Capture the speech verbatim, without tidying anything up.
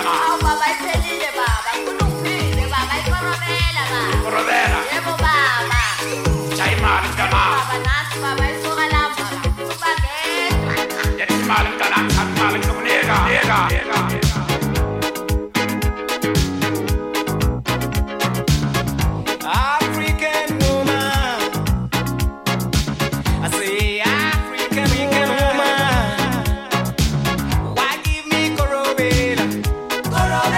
mama. Awu baba iphelile baba. Kulungile baba ikorobela baba. Ikorobela. Yebo baba. Shaya imali mntanami. Baba nasi baba isoka lami baba. Ubangedwa. Yathi imali mntanami, thatha imali ngizokunika. Nika.